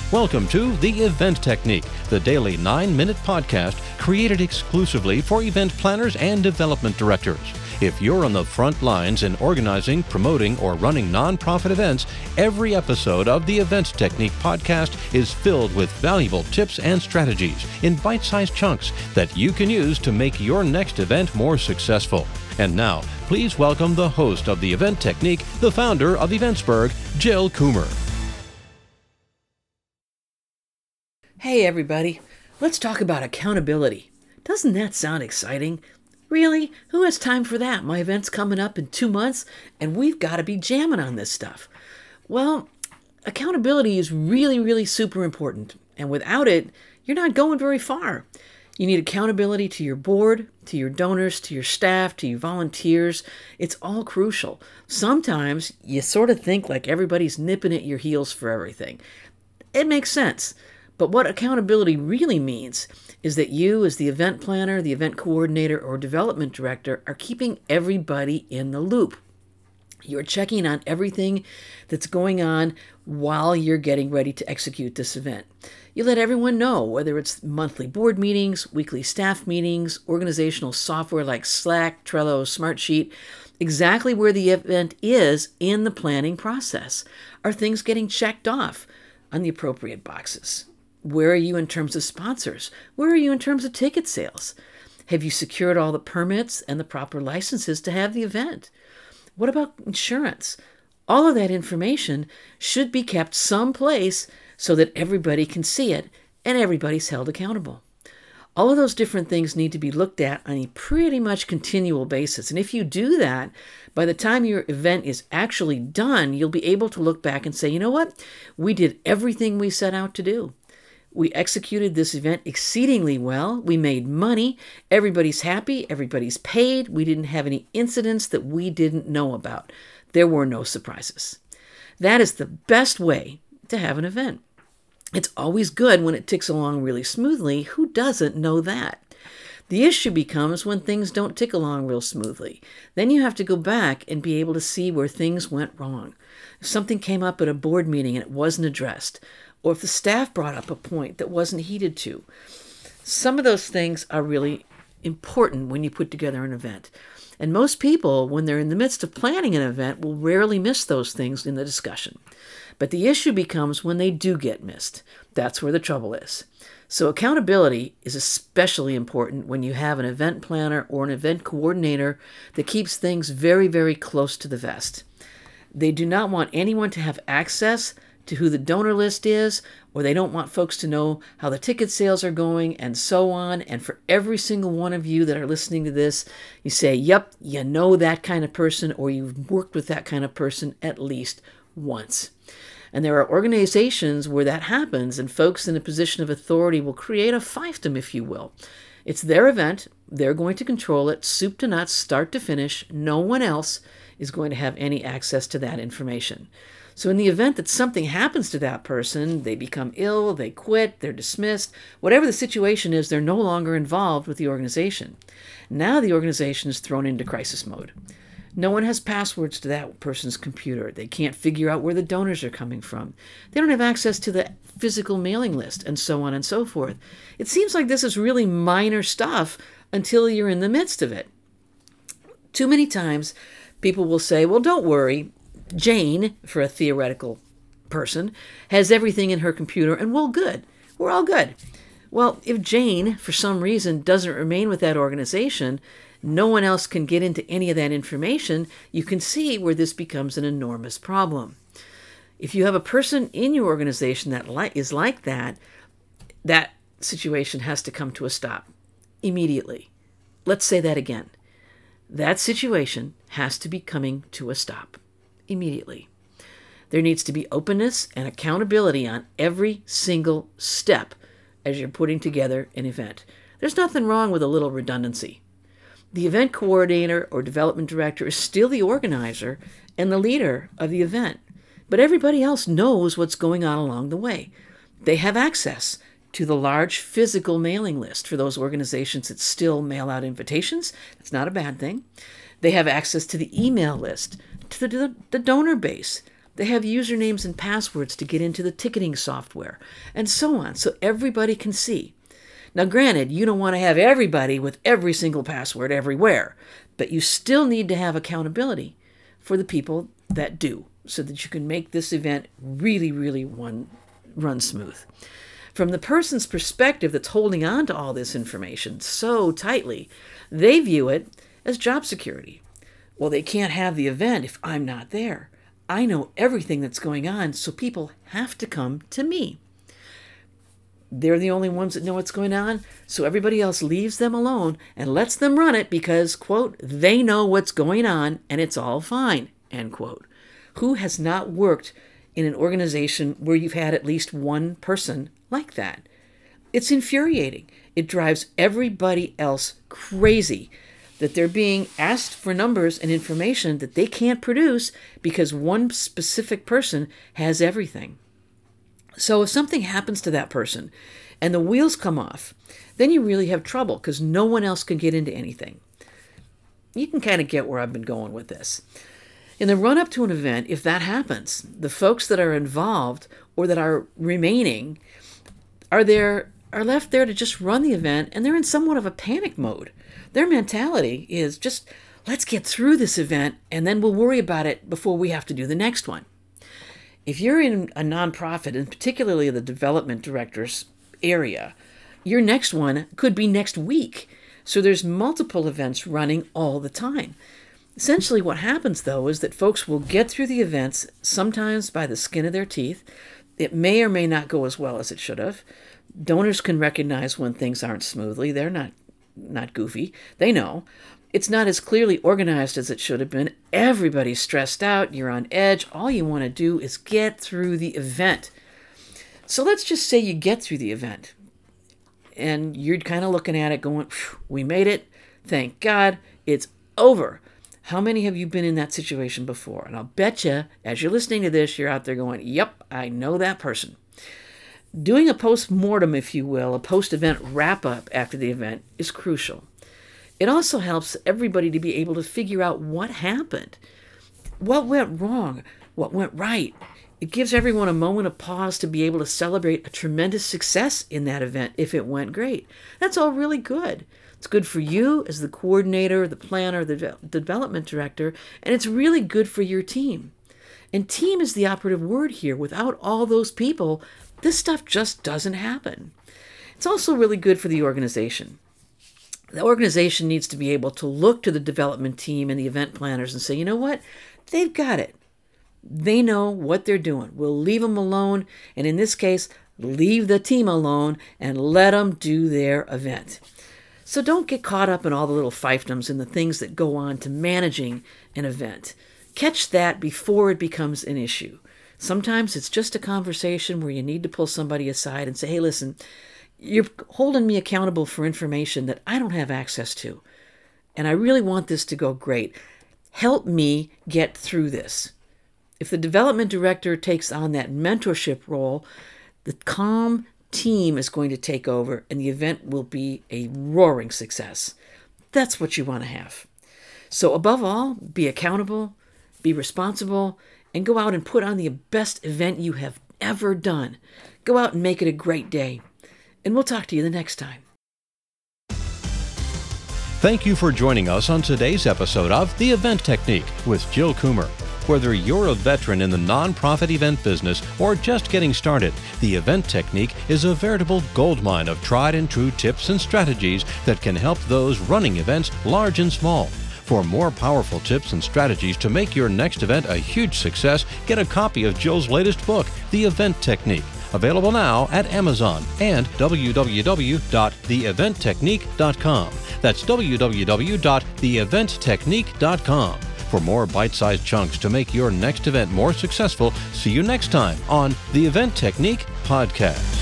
Welcome to The Event Technique, the daily 9-minute podcast created exclusively for event planners and development directors. If you're on the front lines in organizing, promoting, or running nonprofit events, every episode of the Event Technique podcast is filled with valuable tips and strategies in bite-sized chunks that you can use to make your next event more successful. And now, please welcome the host of the Event Technique, the founder of Eventsburg, Jill Coomer. Hey everybody, let's talk about accountability. Doesn't that sound exciting? Really? Who has time for that? My event's coming up in 2 months and we've got to be jamming on this stuff. Well, accountability is really super important, and without it, you're not going very far. You need accountability to your board, to your donors, to your staff, to your volunteers. It's all crucial. Sometimes you sort of think like everybody's nipping at your heels for everything. It makes sense. But what accountability really means is that you, as the event planner, the event coordinator, or development director, are keeping everybody in the loop. You're checking on everything that's going on while you're getting ready to execute this event. You let everyone know, whether it's monthly board meetings, weekly staff meetings, organizational software like Slack, Trello, Smartsheet, exactly where the event is in the planning process. Are things getting checked off on the appropriate boxes? Where are you in terms of sponsors? Where are you in terms of ticket sales? Have you secured all the permits and the proper licenses to have the event? What about insurance? All of that information should be kept someplace so that everybody can see it and everybody's held accountable. All of those different things need to be looked at on a pretty much continual basis. And if you do that, by the time your event is actually done, you'll be able to look back and say, you know what? We did everything we set out to do. We executed this event exceedingly well. We made money. Everybody's happy. Everybody's paid. We didn't have any incidents that we didn't know about. There were no surprises. That is the best way to have an event. It's always good when it ticks along really smoothly. Who doesn't know that? The issue becomes when things don't tick along real smoothly. Then you have to go back and be able to see where things went wrong. If something came up at a board meeting and it wasn't addressed, or if the staff brought up a point that wasn't heeded to. Some of those things are really important when you put together an event. And most people, when they're in the midst of planning an event, will rarely miss those things in the discussion. But the issue becomes when they do get missed. That's where the trouble is. So accountability is especially important when you have an event planner or an event coordinator that keeps things very close to the vest. They do not want anyone to have access to who the donor list is, or they don't want folks to know how the ticket sales are going, and so on. And for every single one of you that are listening to this, you say, yep, you know that kind of person, or you've worked with that kind of person at least once. And there are organizations where that happens, and folks in a position of authority will create a fiefdom, if you will. It's their event. They're going to control it, soup to nuts, start to finish. No one else is going to have any access to that information. So in the event that something happens to that person, they become ill, they quit, they're dismissed, whatever the situation is, they're no longer involved with the organization. Now the organization is thrown into crisis mode. No one has passwords to that person's computer. They can't figure out where the donors are coming from. They don't have access to the physical mailing list, and so on and so forth. It seems like this is really minor stuff until you're in the midst of it. Too many times, people will say, well, don't worry. Jane, for a theoretical person, has everything in her computer and we're good. We're all good. Well, if Jane, for some reason, doesn't remain with that organization, no one else can get into any of that information. You can see where this becomes an enormous problem. If you have a person in your organization that is like that, that situation has to come to a stop immediately. Let's say that again. That situation has to be coming to a stop immediately. There needs to be openness and accountability on every single step as you're putting together an event. There's nothing wrong with a little redundancy. The event coordinator or development director is still the organizer and the leader of the event, but everybody else knows what's going on along the way. They have access to the large physical mailing list for those organizations that still mail out invitations. That's not a bad thing. They have access to the email list, to the donor base. They have usernames and passwords to get into the ticketing software, and so on, so everybody can see. Now, granted, you don't want to have everybody with every single password everywhere, but you still need to have accountability for the people that do, so that you can make this event really, really run smooth. From the person's perspective that's holding on to all this information so tightly, they view it as job security. Well, they can't have the event if I'm not there. I know everything that's going on, so people have to come to me. They're the only ones that know what's going on, so everybody else leaves them alone and lets them run it because, quote, they know what's going on and it's all fine, end quote. Who has not worked in an organization where you've had at least one person like that? It's infuriating. It drives everybody else crazy that they're being asked for numbers and information that they can't produce because one specific person has everything. So if something happens to that person and the wheels come off, then you really have trouble because no one else can get into anything. You can kind of get where I've been going with this. In the run-up to an event, if that happens, the folks that are involved or that are remaining are left there to just run the event, and they're in somewhat of a panic mode. Their mentality is just, let's get through this event, and then we'll worry about it before we have to do the next one. If you're in a nonprofit, and particularly the development director's area, your next one could be next week. So there's multiple events running all the time. Essentially what happens, though, is that folks will get through the events, sometimes by the skin of their teeth. It may or may not go as well as it should have. Donors can recognize when things aren't smoothly. They're not goofy. They know. It's not as clearly organized as it should have been. Everybody's stressed out. You're on edge. All you want to do is get through the event. So let's just say you get through the event. And you're kind of looking at it going, we made it. Thank God. It's over. How many have you been in that situation before? And I'll bet you, as you're listening to this, you're out there going, yep, I know that person. Doing a post-mortem, if you will, a post-event wrap-up after the event is crucial. It also helps everybody to be able to figure out what happened, what went wrong, what went right. It gives everyone a moment of pause to be able to celebrate a tremendous success in that event if it went great. That's all really good. It's good for you as the coordinator, the planner, the development director, and it's really good for your team. And team is the operative word here. Without all those people, this stuff just doesn't happen. It's also really good for the organization. The organization needs to be able to look to the development team and the event planners and say, you know what? They've got it. They know what they're doing. We'll leave them alone. And in this case, leave the team alone and let them do their event. So don't get caught up in all the little fiefdoms and the things that go on to managing an event. Catch that before it becomes an issue. Sometimes it's just a conversation where you need to pull somebody aside and say, hey, listen, you're holding me accountable for information that I don't have access to. And I really want this to go great. Help me get through this. If the development director takes on that mentorship role, the calm team is going to take over and the event will be a roaring success. That's what you want to have. So above all, be accountable, be responsible, and go out and put on the best event you have ever done. Go out and make it a great day. And we'll talk to you the next time. Thank you for joining us on today's episode of The Event Technique with Jill Coomer. Whether you're a veteran in the nonprofit event business or just getting started, The Event Technique is a veritable goldmine of tried and true tips and strategies that can help those running events large and small. For more powerful tips and strategies to make your next event a huge success, get a copy of Jill's latest book, The Event Technique. Available now at Amazon and www.theeventtechnique.com. That's www.theeventtechnique.com. For more bite-sized chunks to make your next event more successful, see you next time on the Event Technique Podcast.